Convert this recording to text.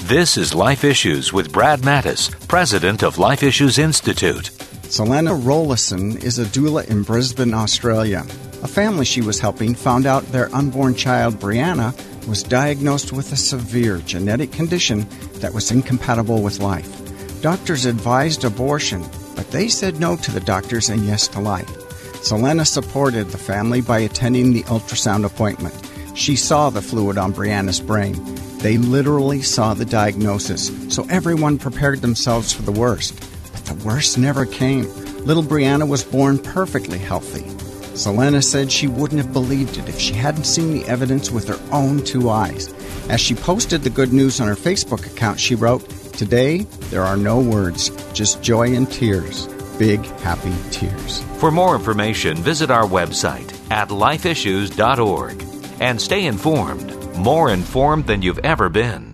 This is Life Issues with Brad Mattis, president of Life Issues Institute. Selena Rollison is a doula in Brisbane, Australia. A family she was helping found out their unborn child, Brianna, was diagnosed with a severe genetic condition that was incompatible with life. Doctors advised abortion, but they said no to the doctors and yes to life. Selena supported the family by attending the ultrasound appointment. She saw the fluid on Brianna's brain. They literally saw the diagnosis, so everyone prepared themselves for the worst. But the worst never came. Little Brianna was born perfectly healthy. Selena said she wouldn't have believed it if she hadn't seen the evidence with her own two eyes. As she posted the good news on her Facebook account, she wrote, "Today, there are no words, just joy and tears. Big, happy tears." For more information, visit our website at lifeissues.org and stay informed, more informed than you've ever been.